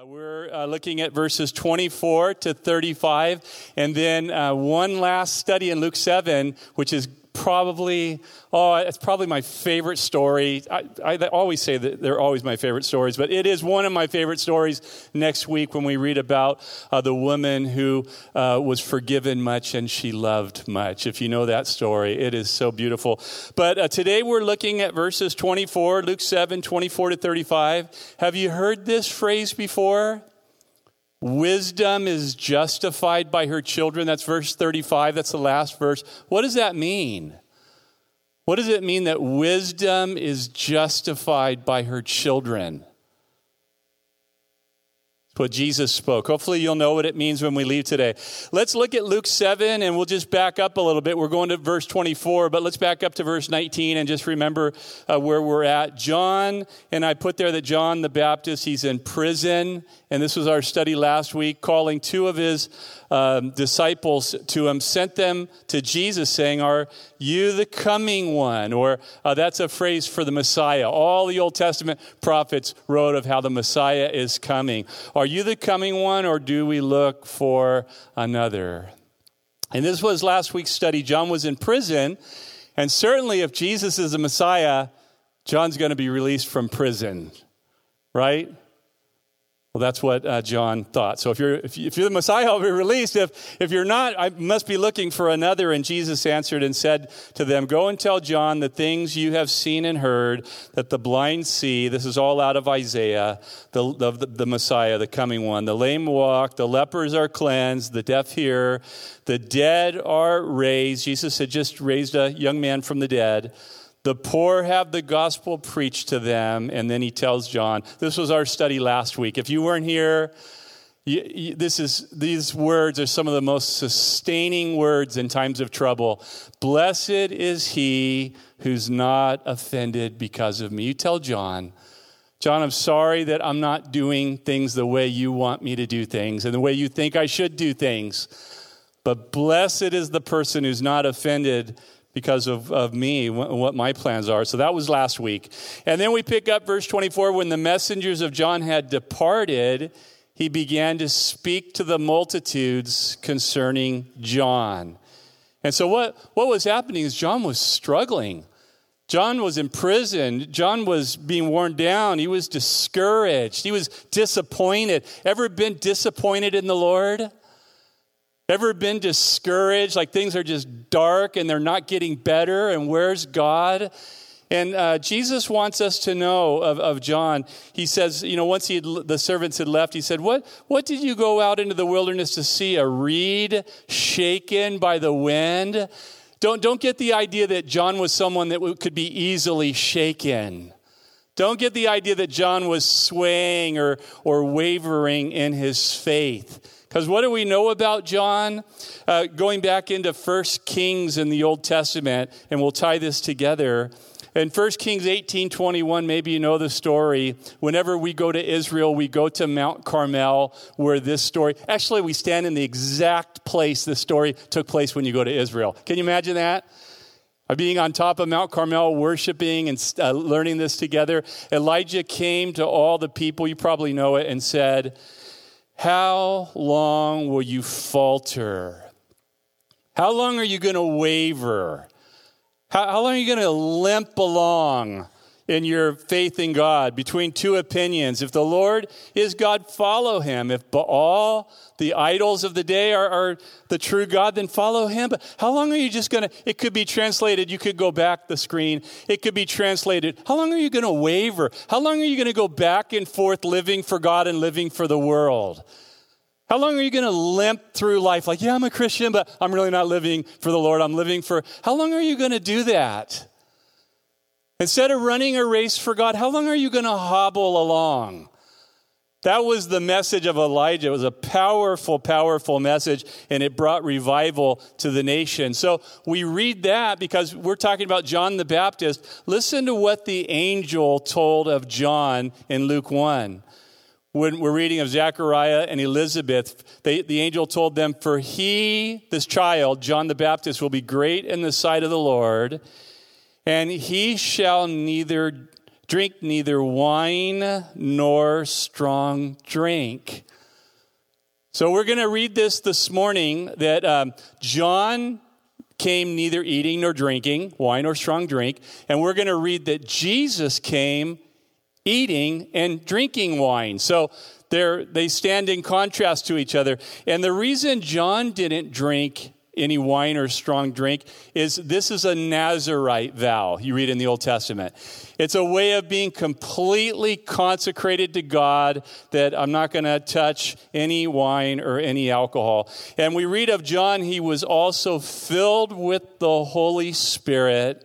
We're looking at verses 24 to 35, and then one last study in Luke 7, which is it's probably my favorite story. I always say that they're always my favorite stories, but it is one of my favorite stories next week when we read about the woman who was forgiven much and she loved much. If you know that story, it is so beautiful. But today we're looking at verses 24, Luke 7, 24 to 35. Have you heard this phrase before? Wisdom is justified by her children. That's verse 35. That's the last verse. What does that mean? What does it mean that wisdom is justified by her children? That's what Jesus spoke. Hopefully you'll know what it means when we leave today. Let's look at Luke 7, and we'll just back up a little bit. We're going to verse 24, but let's back up to verse 19 and just remember where we're at. John, and I put there that John the Baptist, he's in prison, and this was our study last week, calling two of his disciples to him, sent them to Jesus saying, "Are you the coming one?" Or that's a phrase for the Messiah. All the Old Testament prophets wrote of how the Messiah is coming. Are you the coming one, or do we look for another? And this was last week's study. John was in prison, and certainly if Jesus is the Messiah, John's going to be released from prison, right? Well, that's what John thought. So if you're the Messiah, I'll be released. If you're not, I must be looking for another. And Jesus answered and said to them, "Go and tell John the things you have seen and heard, that the blind see." This is all out of Isaiah, the Messiah, the coming one. "The lame walk, the lepers are cleansed, the deaf hear, the dead are raised." Jesus had just raised a young man from the dead. "The poor have the gospel preached to them." And then he tells John, this was our study last week. If you weren't here, these words are some of the most sustaining words in times of trouble. "Blessed is he who's not offended because of me." You tell John, "I'm sorry that I'm not doing things the way you want me to do things and the way you think I should do things. But blessed is the person who's not offended because of me, what my plans are." So that was last week. And then we pick up verse 24. "When the messengers of John had departed, he began to speak to the multitudes concerning John." And so what was happening is John was struggling. John was in prison. John was being worn down. He was discouraged. He was disappointed. Ever been disappointed in the Lord? Ever been discouraged, like things are just dark and they're not getting better, and where's God? And Jesus wants us to know of John. He says, once the servants had left, he said, what did you go out into the wilderness to see? A reed shaken by the wind? Don't get the idea that John was someone that could be easily shaken. Don't get the idea that John was swaying or wavering in his faith. Because what do we know about John? Going back into 1 Kings in the Old Testament, and we'll tie this together. In 1 Kings 18:21, maybe you know the story. Whenever we go to Israel, we go to Mount Carmel, where this story, actually we stand in the exact place this story took place when you go to Israel. Can you imagine that? Being on top of Mount Carmel, worshiping and learning this together. Elijah came to all the people, you probably know it, and said, "How long will you falter? How long are you going to waver? How long are you going to limp along in your faith in God between two opinions? If the Lord is God, follow him. If Baal, the idols of the day, are the true God, then follow him. But how long are you just going to," it could be translated, you could go back the screen. It could be translated, how long are you going to waver? How long are you going to go back and forth living for God and living for the world? How long are you going to limp through life like, yeah, I'm a Christian, but I'm really not living for the Lord. I'm living for, how long are you going to do that? Instead of running a race for God, how long are you going to hobble along? That was the message of Elijah. It was a powerful, powerful message, and it brought revival to the nation. So we read that because we're talking about John the Baptist. Listen to what the angel told of John in Luke 1. When we're reading of Zechariah and Elizabeth, the angel told them, "For he, this child, John the Baptist, will be great in the sight of the Lord, and he shall neither drink neither wine nor strong drink. So we're going to read this morning that John came neither eating nor drinking, wine or strong drink. And we're going to read that Jesus came eating and drinking wine. So they stand in contrast to each other. And the reason John didn't drink any wine or strong drink is this is a Nazirite vow you read in the Old Testament. It's a way of being completely consecrated to God, that I'm not going to touch any wine or any alcohol. And we read of John, he was also filled with the Holy Spirit,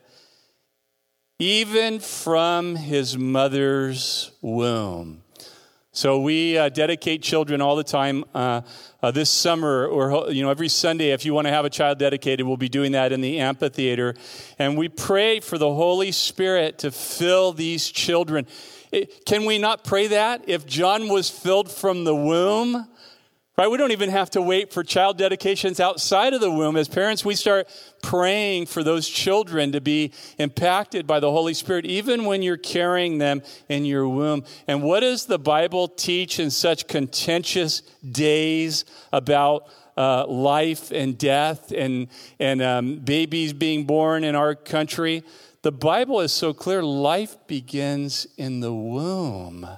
even from his mother's womb. So we dedicate children all the time. This summer, or every Sunday, if you want to have a child dedicated, we'll be doing that in the amphitheater. And we pray for the Holy Spirit to fill these children. Can we not pray that? If John was filled from the womb, right? We don't even have to wait for child dedications outside of the womb. As parents, we start praying for those children to be impacted by the Holy Spirit, even when you're carrying them in your womb. And what does the Bible teach in such contentious days about life and death and babies being born in our country? The Bible is so clear. Life begins in the womb.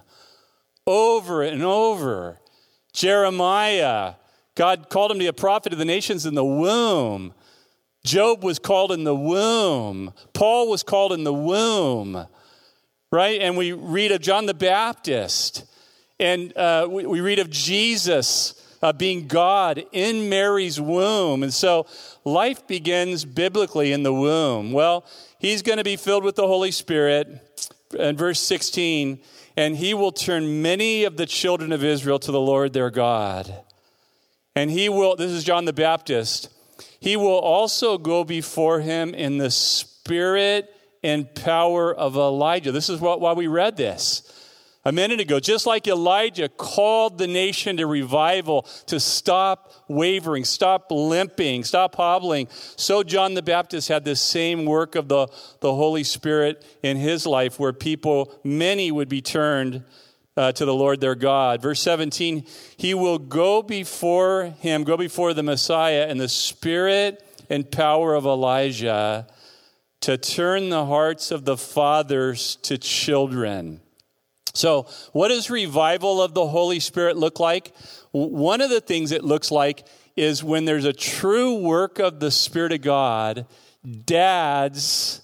Over and over. Jeremiah, God called him to be a prophet of the nations in the womb. Job was called in the womb. Paul was called in the womb, right? And we read of John the Baptist. And we read of Jesus being God in Mary's womb. And so life begins biblically in the womb. Well, he's going to be filled with the Holy Spirit. In verse 16, and he will turn many of the children of Israel to the Lord their God. And he will, this is John the Baptist, he will also go before him in the spirit and power of Elijah. This is why we read this a minute ago. Just like Elijah called the nation to revival, to stop wavering, stop limping, stop hobbling, so John the Baptist had this same work of the Holy Spirit in his life, where many would be turned to the Lord their God. Verse 17, he will go before the Messiah in the spirit and power of Elijah, to turn the hearts of the fathers to children. So what does revival of the Holy Spirit look like? One of the things it looks like is when there's a true work of the Spirit of God, dads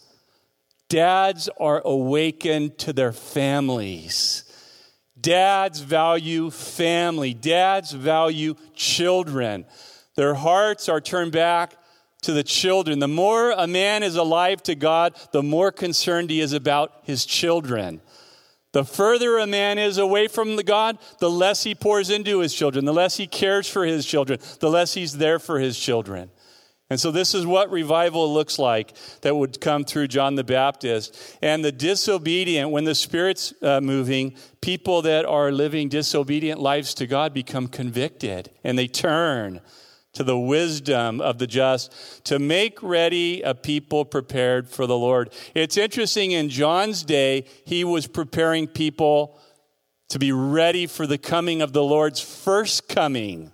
are awakened to their families. Dads value family. Dads value children. Their hearts are turned back to the children. The more a man is alive to God, the more concerned he is about his children. The further a man is away from the God, the less he pours into his children, the less he cares for his children, the less he's there for his children. And so this is what revival looks like that would come through John the Baptist. And the disobedient, when the Spirit's moving, people that are living disobedient lives to God become convicted, and they turn to the wisdom of the just to make ready a people prepared for the Lord. It's interesting, in John's day, he was preparing people to be ready for the coming of the Lord's first coming.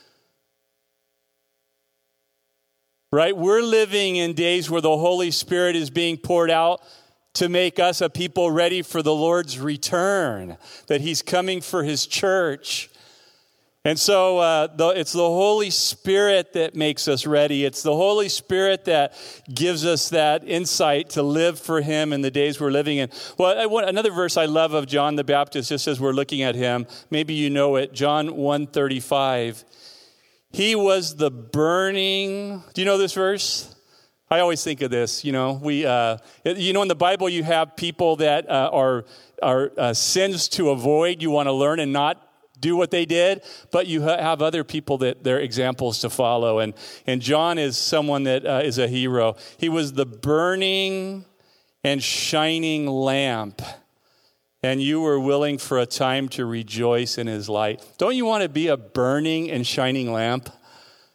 Right? We're living in days where the Holy Spirit is being poured out to make us a people ready for the Lord's return, that he's coming for his church. And so it's the Holy Spirit that makes us ready. It's the Holy Spirit that gives us that insight to live for him in the days we're living in. Well, another verse I love of John the Baptist, just as we're looking at him, maybe you know it, John 1:35. He was the burning, do you know this verse? I always think of this, in the Bible you have people that are sins to avoid, you want to learn and not do what they did, but you have other people that they're examples to follow. And John is someone that is a hero. He was the burning and shining lamp, and you were willing for a time to rejoice in his light. Don't you want to be a burning and shining lamp?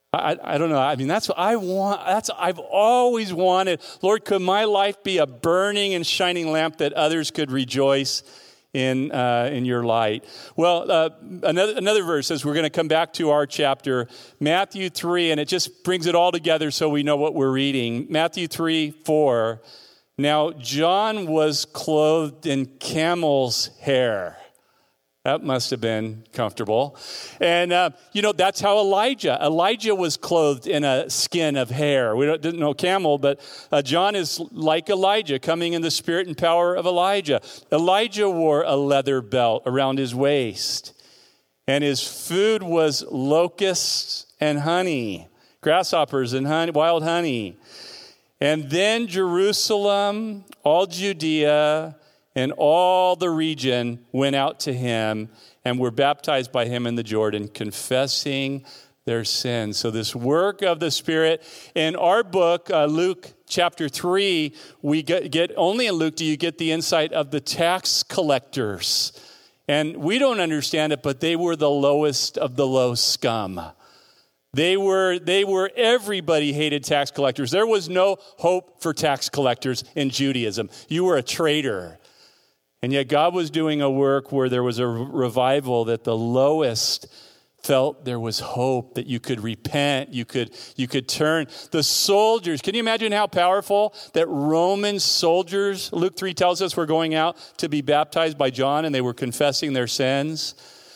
I don't know. I mean, that's what I want. I've always wanted. Lord, could my life be a burning and shining lamp that others could rejoice in your light? Well, another verse, as we're going to come back to our chapter, Matthew 3, and it just brings it all together so we know what we're reading. Matthew 3:4. Now, John was clothed in camel's hair. That must have been comfortable. And, that's how Elijah was clothed in a skin of hair. We didn't know camel, but John is like Elijah, coming in the spirit and power of Elijah. Elijah wore a leather belt around his waist, and his food was locusts and honey, grasshoppers and honey, wild honey. And then Jerusalem, all Judea, and all the region went out to him and were baptized by him in the Jordan, confessing their sins. So this work of the Spirit. In our book, Luke chapter 3, we get only in Luke do you get the insight of the tax collectors. And we don't understand it, but they were the lowest of the low scum. They were everybody hated tax collectors. There was no hope for tax collectors in Judaism. You were a traitor. And yet God was doing a work where there was a revival that the lowest felt there was hope, that you could repent, you could turn. The soldiers, can you imagine how powerful that Roman soldiers, Luke 3 tells us, were going out to be baptized by John, and they were confessing their sins.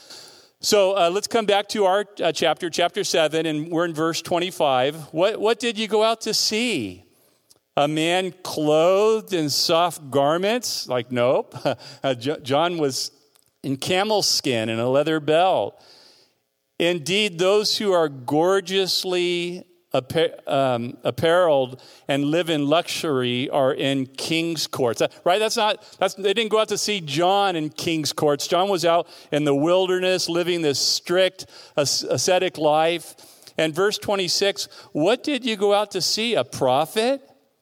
So let's come back to our chapter 7, and we're in verse 25. What did you go out to see? A man clothed in soft garments? Like, nope. John was in camel skin and a leather belt. Indeed, those who are gorgeously appareled and live in luxury are in king's courts. Right? They didn't go out to see John in king's courts. John was out in the wilderness living this strict ascetic life. And verse 26, what did you go out to see? A prophet?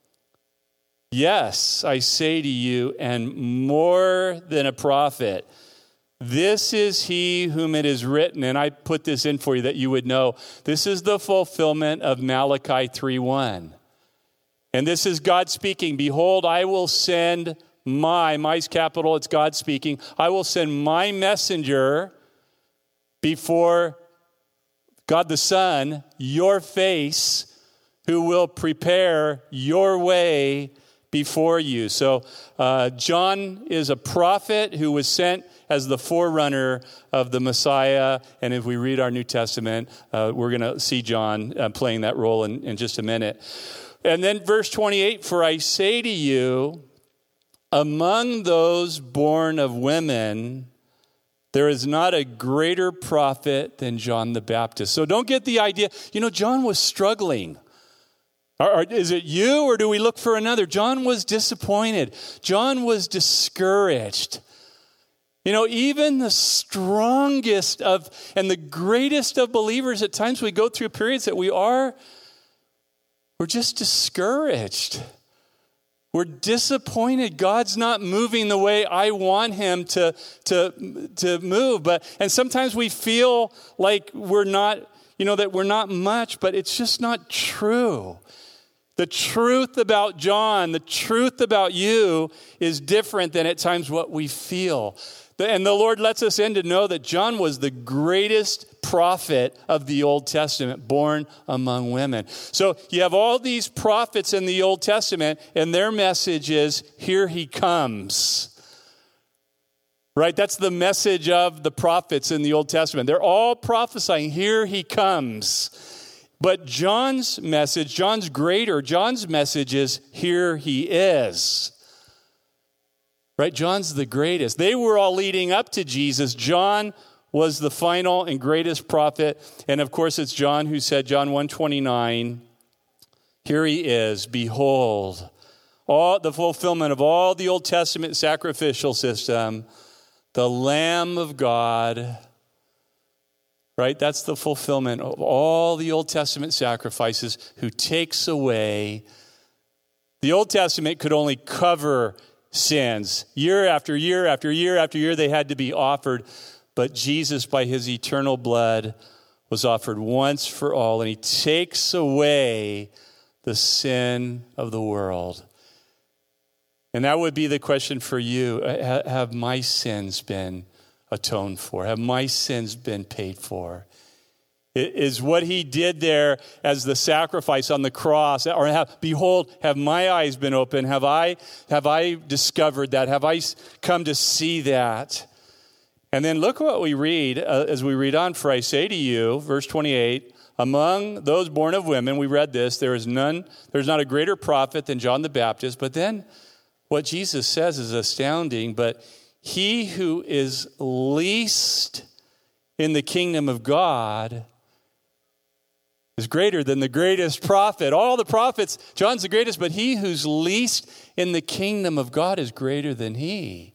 Yes, I say to you, and more than a prophet. This is he whom it is written, and I put this in for you that you would know. This is the fulfillment of Malachi 3:1. And this is God speaking. Behold, I will send my's capital, it's God speaking. I will send my messenger before God the Son, your face, who will prepare your way before you. So John is a prophet who was sent as the forerunner of the Messiah. And if we read our New Testament, we're going to see John playing that role in just a minute. And then verse 28, for I say to you, among those born of women, there is not a greater prophet than John the Baptist. So don't get the idea, John was struggling. Is it you, or do we look for another? John was disappointed. John was discouraged. Even the strongest and the greatest of believers, at times we go through periods that we're just discouraged. We're disappointed. God's not moving the way I want him to move. And sometimes we feel like we're not, that we're not much, but it's just not true. The truth about John, the truth about you is different than at times what we feel. And the Lord lets us in to know that John was the greatest prophet of the Old Testament, born among women. So you have all these prophets in the Old Testament, and their message is, here he comes. Right? That's the message of the prophets in the Old Testament. They're all prophesying, here he comes. But John's message is, here he is. Right? John's the greatest. They were all leading up to Jesus. John was the final and greatest prophet. And of course, it's John who said, John 1:29, here he is, behold, all the fulfillment of all the Old Testament sacrificial system, the Lamb of God. Right? That's the fulfillment of all the Old Testament sacrifices, who takes away. The Old Testament could only cover sins. Year after year after year after year, they had to be offered. But Jesus, by his eternal blood, was offered once for all, and he takes away the sin of the world. And that would be the question for you. Have my sins been atoned for? Have my sins been paid for? Is what he did there as the sacrifice on the cross, or behold, have my eyes been opened? Have I discovered that? Have I come to see that? And then look what we read as we read on. For I say to you, verse 28, among those born of women, we read this, there's not a greater prophet than John the Baptist. But then what Jesus says is astounding. But he who is least in the kingdom of God is greater than the greatest prophet. All the prophets, John's the greatest, but he who's least in the kingdom of God is greater than he.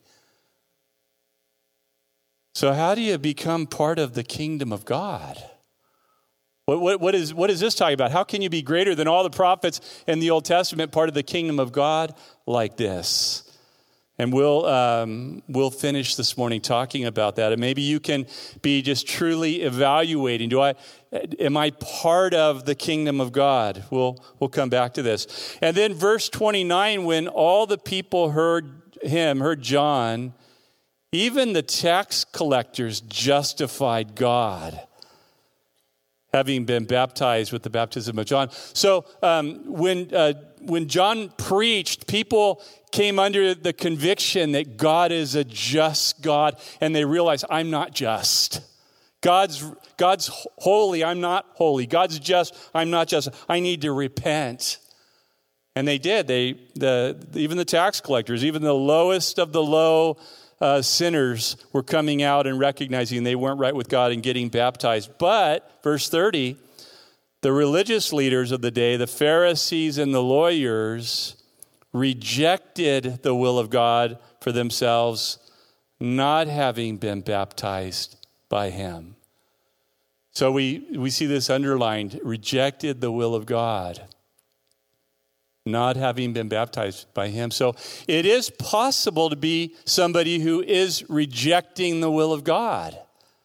So how do you become part of the kingdom of God? What is this talking about? How can you be greater than all the prophets in the Old Testament, part of the kingdom of God like this? And we'll finish this morning talking about that. And maybe you can be just truly evaluating. Am I part of the kingdom of God? We'll come back to this. And then verse 29, when all the people heard John, even the tax collectors justified God, having been baptized with the baptism of John. So when John preached, people came under the conviction that God is a just God, and they realized, I'm not just. God's holy, I'm not holy. God's just, I'm not just. I need to repent. And they did. Even the tax collectors, even the lowest of the low sinners were coming out and recognizing they weren't right with God and getting baptized. But, verse 30, the religious leaders of the day, the Pharisees and the lawyers, rejected the will of God for themselves, not having been baptized by him. So we see this underlined, rejected the will of God, not having been baptized by him. So it is possible to be somebody who is rejecting the will of God.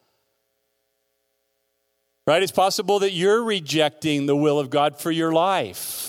Right? It's possible that you're rejecting the will of God for your life.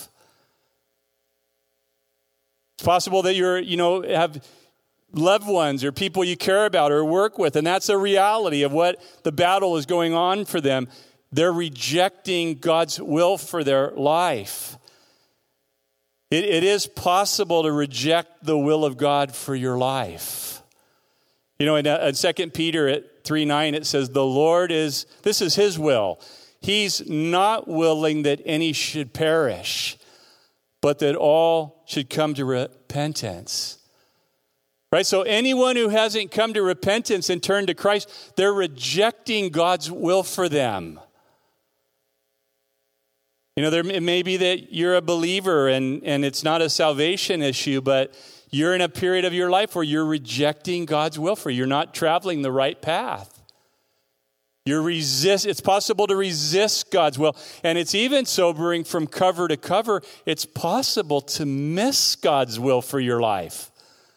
It's possible that have loved ones or people you care about or work with, and that's a reality of what the battle is going on for them. They're rejecting God's will for their life. It is possible to reject the will of God for your life. In 2 Peter at 3:9, it says, the Lord this is his will. He's not willing that any should perish, but that all should come to repentance. Right? So anyone who hasn't come to repentance and turned to Christ, they're rejecting God's will for them. It may be that you're a believer and it's not a salvation issue, but you're in a period of your life where you're rejecting God's will for you. You're not traveling the right path. It's possible to resist God's will. And it's even sobering from cover to cover. It's possible to miss God's will for your life.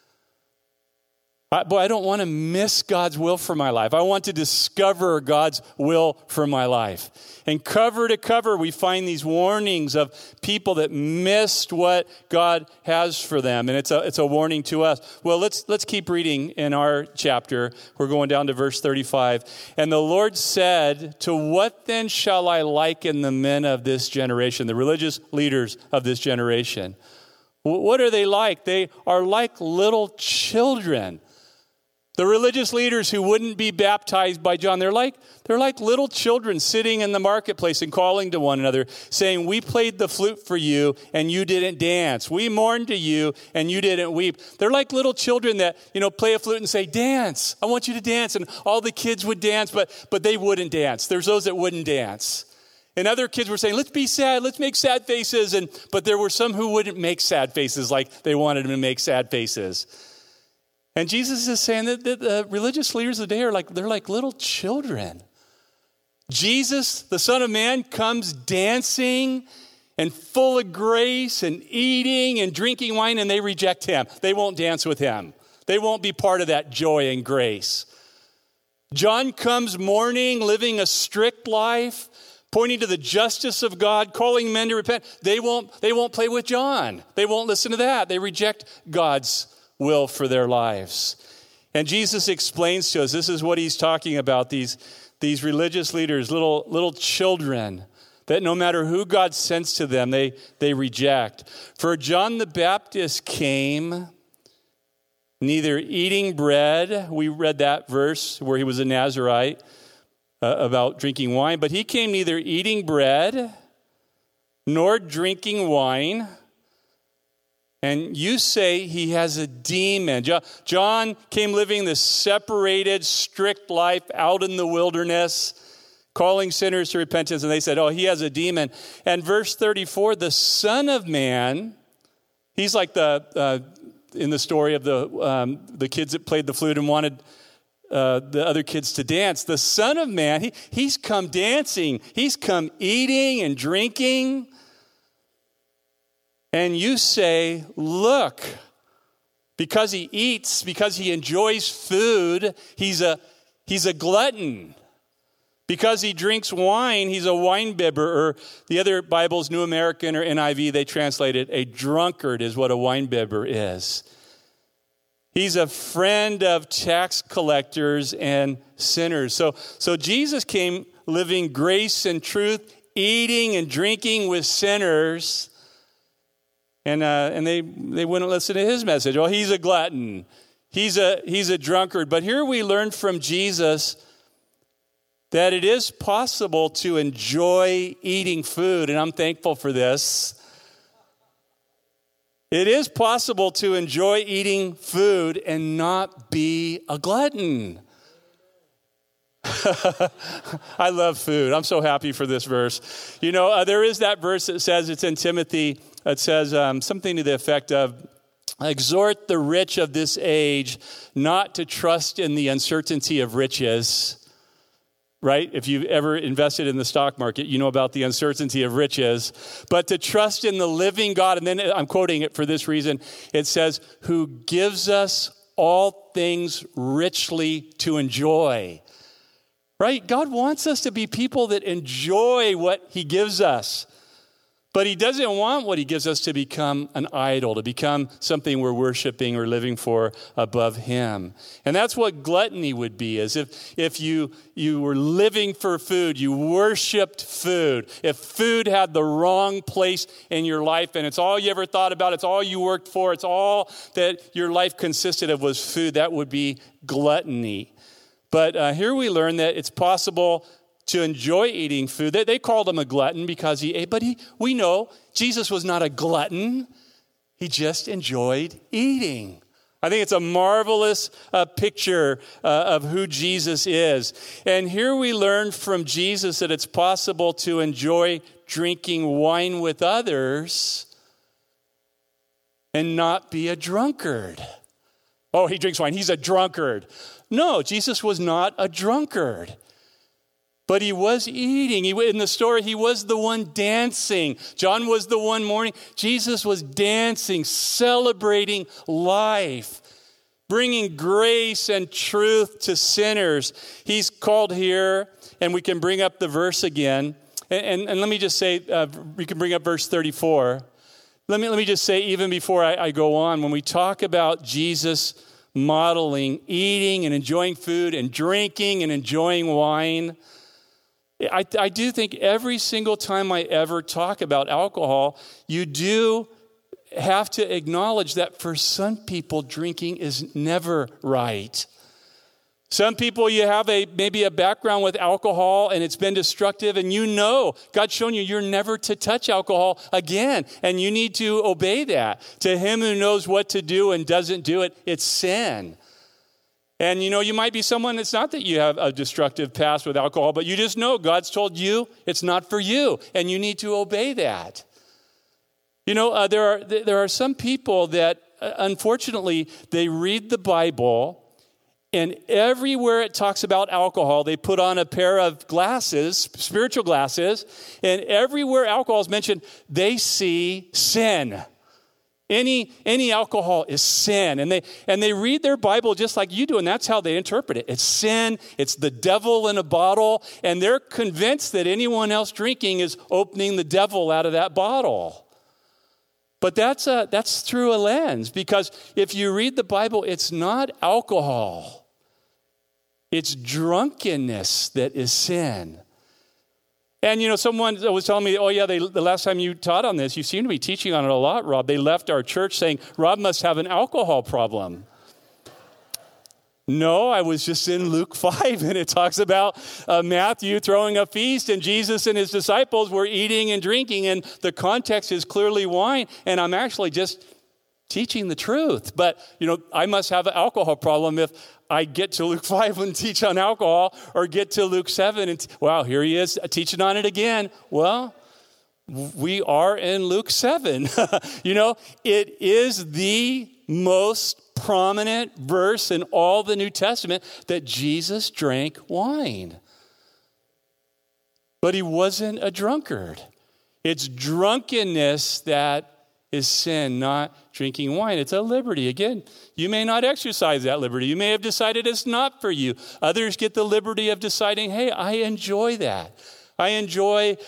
I don't want to miss God's will for my life. I want to discover God's will for my life. And cover to cover, we find these warnings of people that missed what God has for them. And it's a warning to us. Well, let's keep reading in our chapter. We're going down to verse 35. And the Lord said, to what then shall I liken the men of this generation, the religious leaders of this generation? What are they like? They are like little children. The religious leaders who wouldn't be baptized by John, they're like little children sitting in the marketplace and calling to one another, saying, we played the flute for you and you didn't dance. We mourned to you and you didn't weep. They're like little children that, play a flute and say, dance. I want you to dance. And all the kids would dance, but they wouldn't dance. There's those that wouldn't dance. And other kids were saying, let's be sad, let's make sad faces. But there were some who wouldn't make sad faces like they wanted them to make sad faces. And Jesus is saying that the religious leaders of the day they're like little children. Jesus, the Son of Man, comes dancing and full of grace and eating and drinking wine, and they reject him. They won't dance with him. They won't be part of that joy and grace. John comes mourning, living a strict life, pointing to the justice of God, calling men to repent. They won't play with John. They won't listen to that. They reject God's will for their lives. And Jesus explains to us, this is what he's talking about, these religious leaders, little children, that no matter who God sends to them, they reject. For John the Baptist came neither eating bread, we read that verse where he was a Nazirite about drinking wine, but he came neither eating bread nor drinking wine. And you say he has a demon. John came living this separated, strict life out in the wilderness, calling sinners to repentance. And they said, oh, he has a demon. And verse 34, the Son of Man, he's like in the story of the kids that played the flute and wanted the other kids to dance. The Son of Man, he's come dancing. He's come eating and drinking. And you say, look, because he eats, because he enjoys food, he's a glutton. Because he drinks wine, he's a winebibber. Or the other Bibles, New American or NIV, they translate it, a drunkard is what a winebibber is. He's a friend of tax collectors and sinners. So Jesus came living grace and truth, eating and drinking with sinners. And they wouldn't listen to his message. Oh, he's a glutton. He's a drunkard. But here we learn from Jesus that it is possible to enjoy eating food, and I'm thankful for this. It is possible to enjoy eating food and not be a glutton. I love food. I'm so happy for this verse. You know, there is that verse that says, it's in Timothy, it says something to the effect of, exhort the rich of this age not to trust in the uncertainty of riches. Right? If you've ever invested in the stock market, you know about the uncertainty of riches. But to trust in the living God, and then I'm quoting it for this reason, it says, who gives us all things richly to enjoy. Right? God wants us to be people that enjoy what he gives us. But he doesn't want what he gives us to become an idol, to become something we're worshiping or living for above him. And that's what gluttony would be, is if you were living for food, you worshiped food. If food had the wrong place in your life and it's all you ever thought about, it's all you worked for, it's all that your life consisted of was food, that would be gluttony. But here we learn that it's possible to enjoy eating food. They called him a glutton because he ate, but we know Jesus was not a glutton. He just enjoyed eating. I think it's a marvelous picture of who Jesus is. And here we learn from Jesus that it's possible to enjoy drinking wine with others and not be a drunkard. Oh, he drinks wine. He's a drunkard. No, Jesus was not a drunkard. But he was eating. In the story, he was the one dancing. John was the one mourning. Jesus was dancing, celebrating life, bringing grace and truth to sinners. He's called here, and we can bring up the verse again. And let me just say, we can bring up verse 34. Let me just say, even before I go on, when we talk about Jesus modeling eating and enjoying food and drinking and enjoying wine, I do think every single time I ever talk about alcohol, you do have to acknowledge that for some people, drinking is never right. Some people, you have maybe a background with alcohol and it's been destructive, and you know, God's shown you're never to touch alcohol again, and you need to obey that. To him who knows what to do and doesn't do it, it's sin. And you know, you might be someone, it's not that you have a destructive past with alcohol, but you just know God's told you it's not for you, and you need to obey that. You know, there are some people that, unfortunately, they read the Bible, and everywhere it talks about alcohol, they put on a pair of glasses, spiritual glasses, and everywhere alcohol is mentioned, they see sin. Any alcohol is sin. And they read their Bible just like you do, and that's how they interpret it. It's sin, it's the devil in a bottle, and they're convinced that anyone else drinking is opening the devil out of that bottle. But that's through a lens, because if you read the Bible, it's not alcohol. It's drunkenness that is sin. And, someone was telling me, oh, yeah, the last time you taught on this, you seem to be teaching on it a lot, Rob. They left our church saying, Rob must have an alcohol problem. No, I was just in Luke 5, and it talks about Matthew throwing a feast, and Jesus and his disciples were eating and drinking, and the context is clearly wine, and I'm actually just teaching the truth. But, I must have an alcohol problem if I get to Luke 5 and teach on alcohol, or get to Luke 7 and, wow, here he is teaching on it again. Well, we are in Luke 7. It is the most prominent verse in all the New Testament that Jesus drank wine. But he wasn't a drunkard. It's drunkenness that is sin, not drinking wine. It's a liberty. Again, you may not exercise that liberty. You may have decided it's not for you. Others get the liberty of deciding, hey, I enjoy that. I enjoy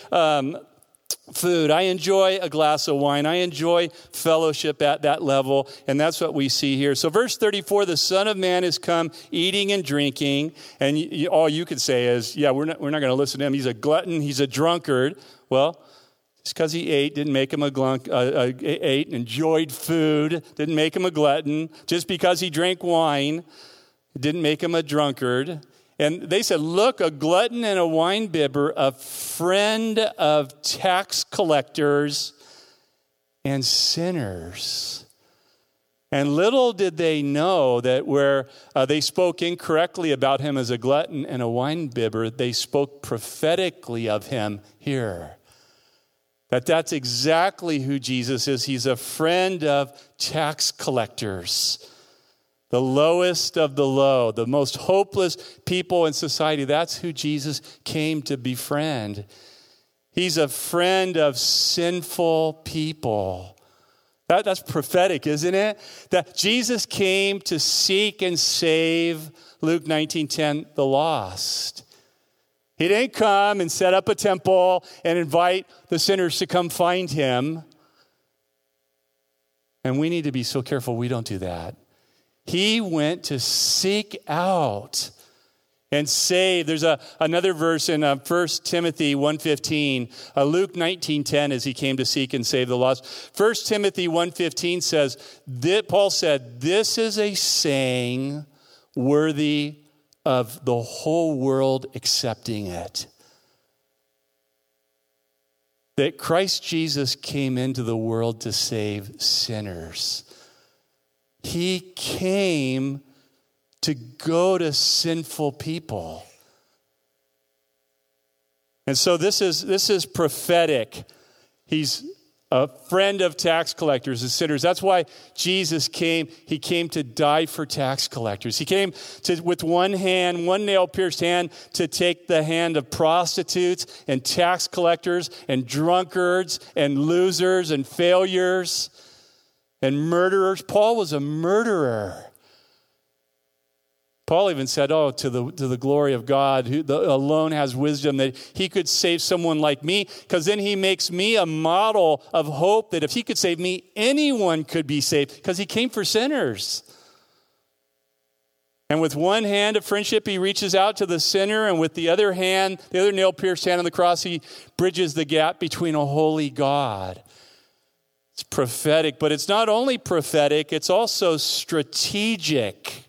food. I enjoy a glass of wine. I enjoy fellowship at that level. And that's what we see here. So verse 34, the Son of Man is come eating and drinking. And all you could say is, yeah, we're not going to listen to him. He's a glutton. He's a drunkard. Well, just because he ate didn't make him ate and enjoyed food didn't make him a glutton. Just because he drank wine didn't make him a drunkard. And they said, look, a glutton and a winebibber, a friend of tax collectors and sinners. And little did they know that where they spoke incorrectly about him as a glutton and a winebibber, they spoke prophetically of him here. That's exactly who Jesus is. He's a friend of tax collectors, the lowest of the low, the most hopeless people in society. That's who Jesus came to befriend. He's a friend of sinful people. That's prophetic, isn't it? That Jesus came to seek and save, Luke 19:10, the lost. He didn't come and set up a temple and invite the sinners to come find him. And we need to be so careful we don't do that. He went to seek out and save. There's another verse in 1 Timothy 1:15, Luke 19:10, as he came to seek and save the lost. 1 Timothy 1:15 says, Paul said, this is a saying worthy of the whole world accepting it. That Christ Jesus came into the world to save sinners. He came to go to sinful people. And so this is prophetic. He's a friend of tax collectors and sinners. That's why Jesus came. He came to die for tax collectors. He came with one hand, one nail-pierced hand, to take the hand of prostitutes and tax collectors and drunkards and losers and failures and murderers. Paul was a murderer. Paul even said, to the glory of God, who alone has wisdom, that he could save someone like me, because then he makes me a model of hope that if he could save me, anyone could be saved, because he came for sinners. And with one hand of friendship, he reaches out to the sinner, and with the other hand, the other nail-pierced hand on the cross, he bridges the gap between a holy God. It's prophetic, but it's not only prophetic, it's also strategic.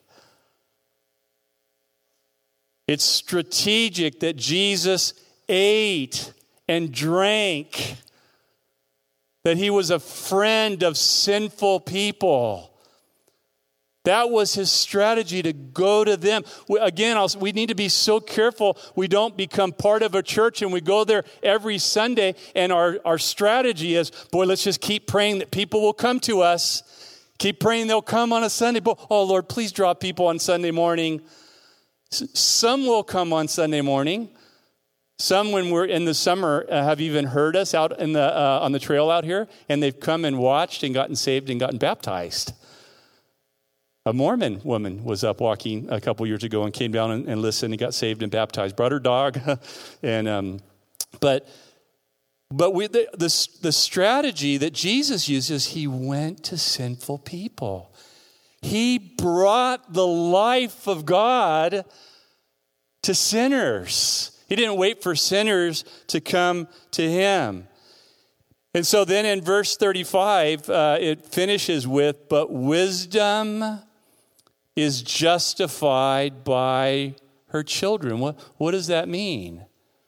It's strategic that Jesus ate and drank, that he was a friend of sinful people. That was his strategy, to go to them. We need to be so careful we don't become part of a church and we go there every Sunday and our strategy is, let's just keep praying that people will come to us. Keep praying they'll come on a Sunday. Oh, Lord, please draw people on Sunday morning. Some will come on Sunday morning. Some, when we're in the summer, have even heard us out in the on the trail out here, and they've come and watched and gotten saved and gotten baptized. A Mormon woman was up walking a couple years ago and came down and listened and got saved and baptized. Brought her dog, and but the strategy that Jesus uses, he went to sinful people. He brought the life of God to sinners. He didn't wait for sinners to come to him. And so then in verse 35, it finishes with, but wisdom is justified by her children. What does that mean?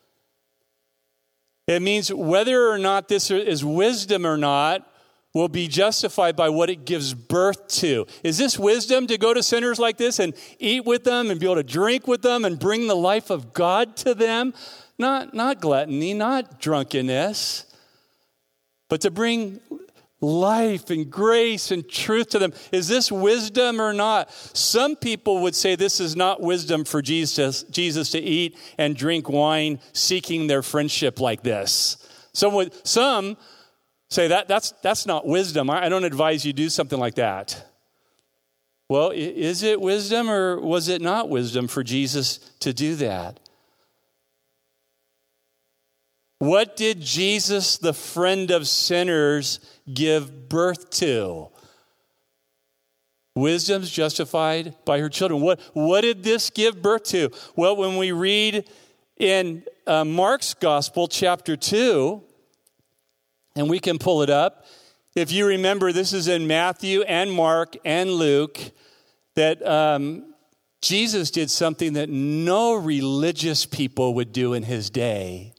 It means whether or not this is wisdom or not will be justified by what it gives birth to. Is this wisdom to go to sinners like this and eat with them and be able to drink with them and bring the life of God to them? Not gluttony, not drunkenness, but to bring life and grace and truth to them. Is this wisdom or not? Some people would say this is not wisdom for Jesus to eat and drink wine seeking their friendship like this. Some say that's not wisdom. I don't advise you do something like that. Well, is it wisdom or was it not wisdom for Jesus to do that? What did Jesus, the friend of sinners, give birth to? Wisdom's justified by her children. What did this give birth to? Well, when we read in Mark's Gospel, chapter 2, and we can pull it up. If you remember, this is in Matthew and Mark and Luke, that Jesus did something that no religious people would do in his day.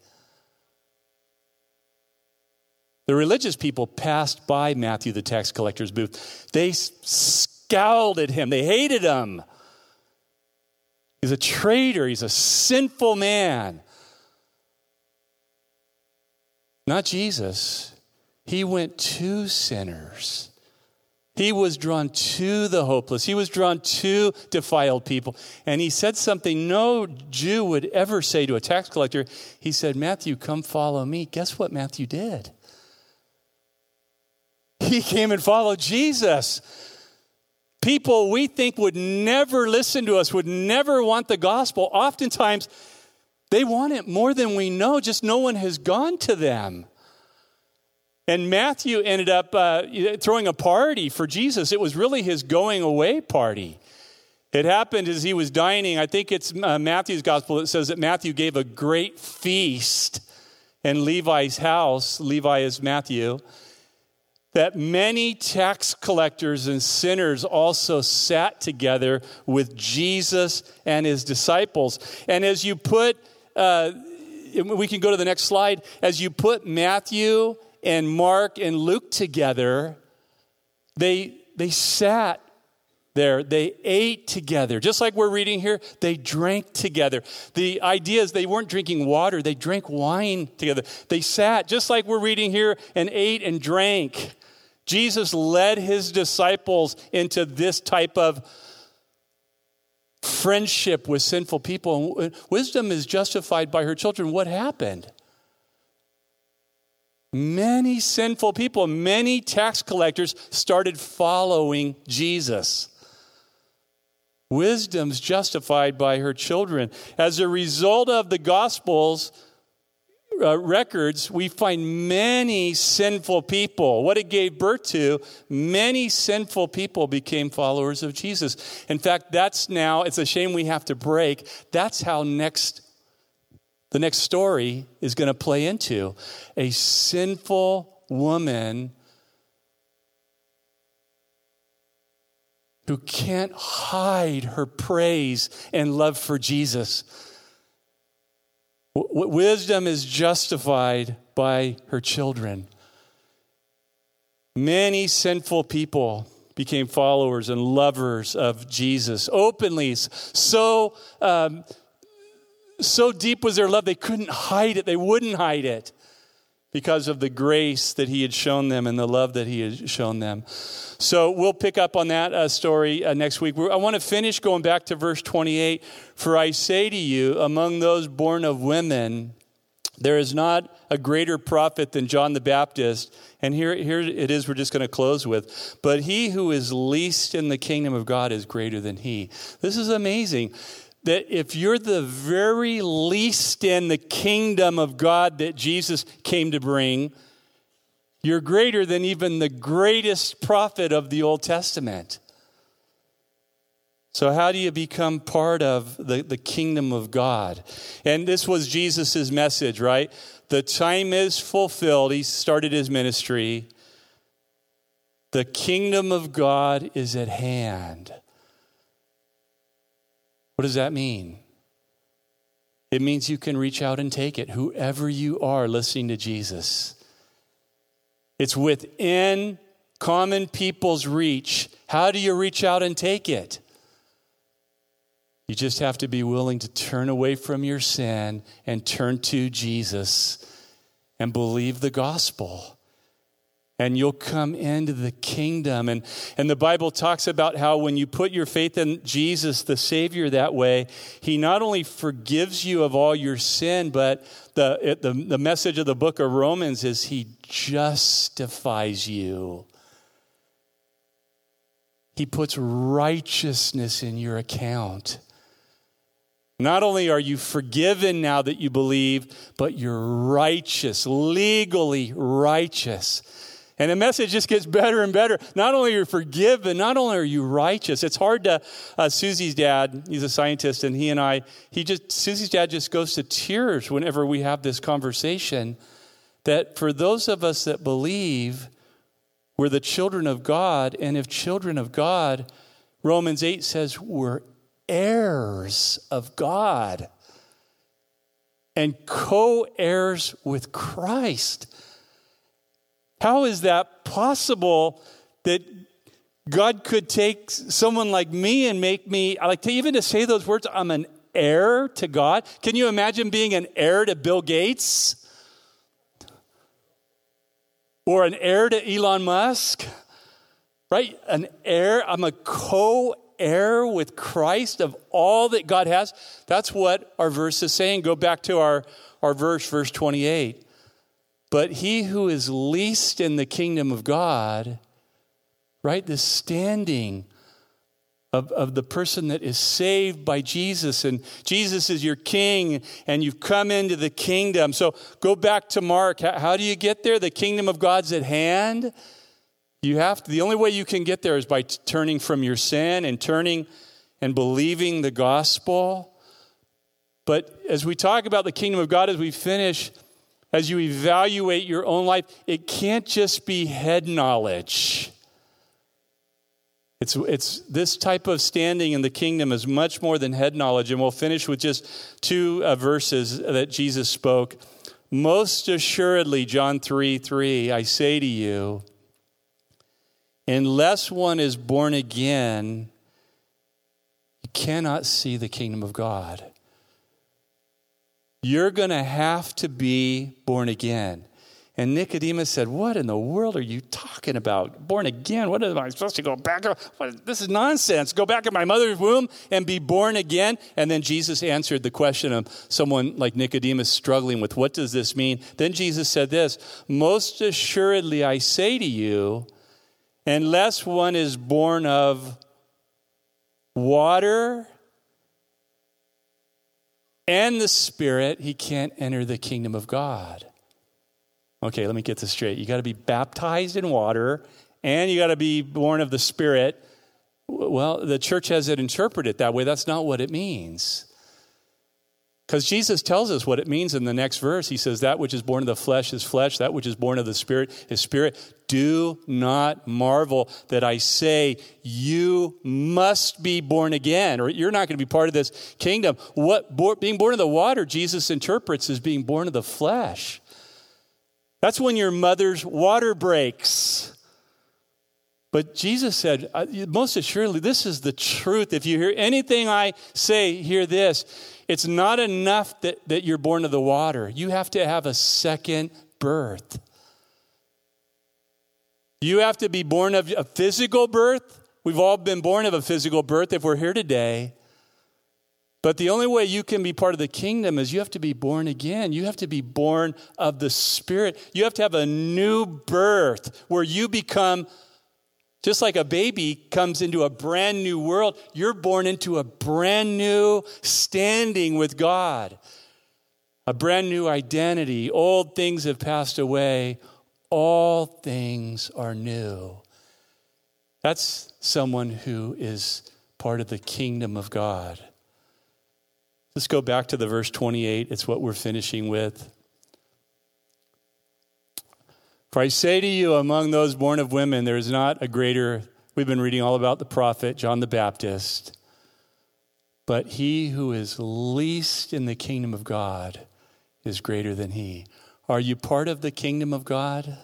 The religious people passed by Matthew, the tax collector's booth. They scowled at him. They hated him. He's a traitor. He's a sinful man. Not Jesus. He went to sinners. He was drawn to the hopeless. He was drawn to defiled people. And he said something no Jew would ever say to a tax collector. He said, Matthew, come follow me. Guess what Matthew did? He came and followed Jesus. People we think would never listen to us, would never want the gospel. Oftentimes, they want it more than we know, just no one has gone to them. And Matthew ended up throwing a party for Jesus. It was really his going away party. It happened as he was dining. I think it's Matthew's gospel that says that Matthew gave a great feast in Levi's house. Levi is Matthew. That many tax collectors and sinners also sat together with Jesus and his disciples. And as you put, we can go to the next slide, as you put Matthew and Mark and Luke together, they sat there. They ate together. Just like we're reading here, they drank together. The idea is they weren't drinking water. They drank wine together. They sat, just like we're reading here, and ate and drank. Jesus led his disciples into this type of friendship with sinful people. Wisdom is justified by her children. What happened? Many sinful people, many tax collectors started following Jesus. Wisdom's justified by her children. As a result of the Gospels records, we find many sinful people. What it gave birth to, many sinful people became followers of Jesus. In fact, that's now, it's a shame we have to break. That's how the next story is going to play into. A sinful woman who can't hide her praise and love for Jesus. Wisdom is justified by her children. Many sinful people became followers and lovers of Jesus openly. So deep was their love, they couldn't hide it. They wouldn't hide it because of the grace that he had shown them and the love that he had shown them. So we'll pick up on that story next week. I want to finish going back to verse 28. For I say to you, among those born of women, There is not a greater prophet than John the Baptist. And here it is we're just going to close with. But he who is least in the kingdom of God is greater than he. This is amazing. That if you're the very least in the kingdom of God that Jesus came to bring, you're greater than even the greatest prophet of the Old Testament. So how do you become part of the kingdom of God? And this was Jesus' message, right? The time is fulfilled. He started his ministry. The kingdom of God is at hand. What does that mean? It means you can reach out and take it, whoever you are listening to Jesus. It's within common people's reach. How do you reach out and take it? You just have to be willing to turn away from your sin and turn to Jesus and believe the gospel. And you'll come into the kingdom. And the Bible talks about how when you put your faith in Jesus, the Savior, that way, he not only forgives you of all your sin, but the message of the book of Romans is he justifies you. He puts righteousness in your account. Not only are you forgiven now that you believe, but you're righteous, legally righteous. And the message just gets better and better. Not only are you forgiven, not only are you righteous. It's hard to, Susie's dad, he's a scientist, and Susie's dad just goes to tears whenever we have this conversation, that for those of us that believe, we're the children of God, and if children of God, Romans 8 says we're heirs of God and co-heirs with Christ. How is that possible that God could take someone like me and make me, I like to even to say those words, I'm an heir to God. Can you imagine being an heir to Bill Gates? Or an heir to Elon Musk? Right? An heir, I'm a co-heir with Christ of all that God has. That's what our verse is saying. Go back to our verse 28. But he who is least in the kingdom of God, right, the standing of the person that is saved by Jesus, and Jesus is your king, and you've come into the kingdom. So go back to Mark. How do you get there? The kingdom of God's at hand. The only way you can get there is by turning from your sin and turning and believing the gospel. But as we talk about the kingdom of God, as we finish, as you evaluate your own life, it can't just be head knowledge. It's this type of standing in the kingdom is much more than head knowledge. And we'll finish with just two verses that Jesus spoke. Most assuredly, John 3:3, I say to you, unless one is born again, you cannot see the kingdom of God. You're going to have to be born again. And Nicodemus said, what in the world are you talking about? Born again? What am I supposed to go back? This is nonsense. Go back in my mother's womb and be born again? And then Jesus answered the question of someone like Nicodemus struggling with, what does this mean? Then Jesus said this, most assuredly I say to you, unless one is born of water and the Spirit, he can't enter the kingdom of God. Okay, let me get this straight. You got to be baptized in water, and you got to be born of the Spirit. Well, the church has it interpreted that way. That's not what it means. Because Jesus tells us what it means in the next verse. He says, that which is born of the flesh is flesh. That which is born of the Spirit is spirit. Do not marvel that I say you must be born again, or you're not going to be part of this kingdom. Being born of the water, Jesus interprets as being born of the flesh. That's when your mother's water breaks. But Jesus said, most assuredly, this is the truth. If you hear anything I say, hear this. It's not enough that you're born of the water. You have to have a second birth. You have to be born of a physical birth. We've all been born of a physical birth if we're here today. But the only way you can be part of the kingdom is you have to be born again. You have to be born of the Spirit. You have to have a new birth where you become, just like a baby comes into a brand new world, you're born into a brand new standing with God, a brand new identity. Old things have passed away. All things are new. That's someone who is part of the kingdom of God. Let's go back to the verse 28. It's what we're finishing with. For I say to you, among those born of women, there is not a greater, we've been reading all about the prophet, John the Baptist, but he who is least in the kingdom of God is greater than he. Are you part of the kingdom of God?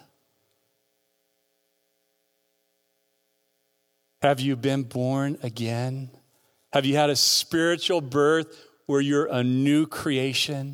Have you been born again? Have you had a spiritual birth where you're a new creation?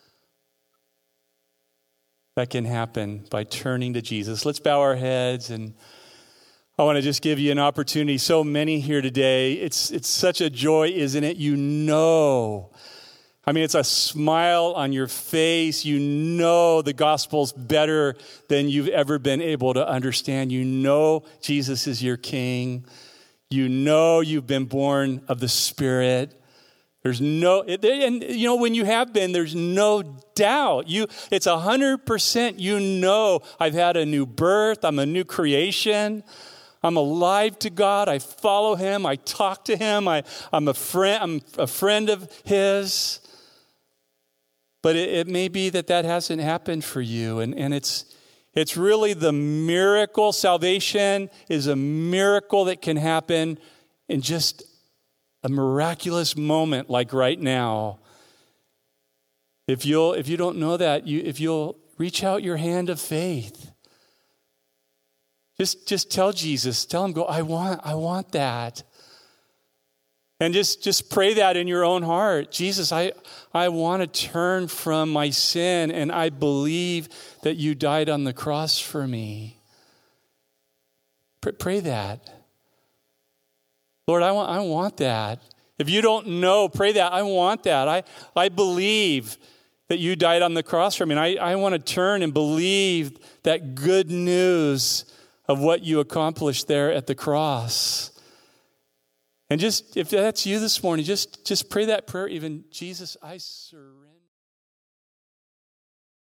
That can happen by turning to Jesus. Let's bow our heads, and I want to just give you an opportunity. So many here today. It's such a joy, isn't it? You know. I mean, it's a smile on your face. You know the gospel's better than you've ever been able to understand. You know Jesus is your King. You know you've been born of the Spirit. There's no, and you know, when you have been, there's no doubt. It's 100%, you know, I've had a new birth. I'm a new creation. I'm alive to God. I follow him. I talk to him. I'm a friend of his. But it may be that hasn't happened for you. And it's really the miracle. Salvation is a miracle that can happen in just a miraculous moment like right now. If you don't know that, if you'll reach out your hand of faith. Just tell Jesus, tell him, I want that. And just pray that in your own heart. Jesus, I want to turn from my sin, and I believe that you died on the cross for me. Pray that. Lord, I want that. If you don't know, pray that. I want that. I believe that you died on the cross for me. And I want to turn and believe that good news of what you accomplished there at the cross. And just, if that's you this morning, just pray that prayer even, Jesus, I surrender.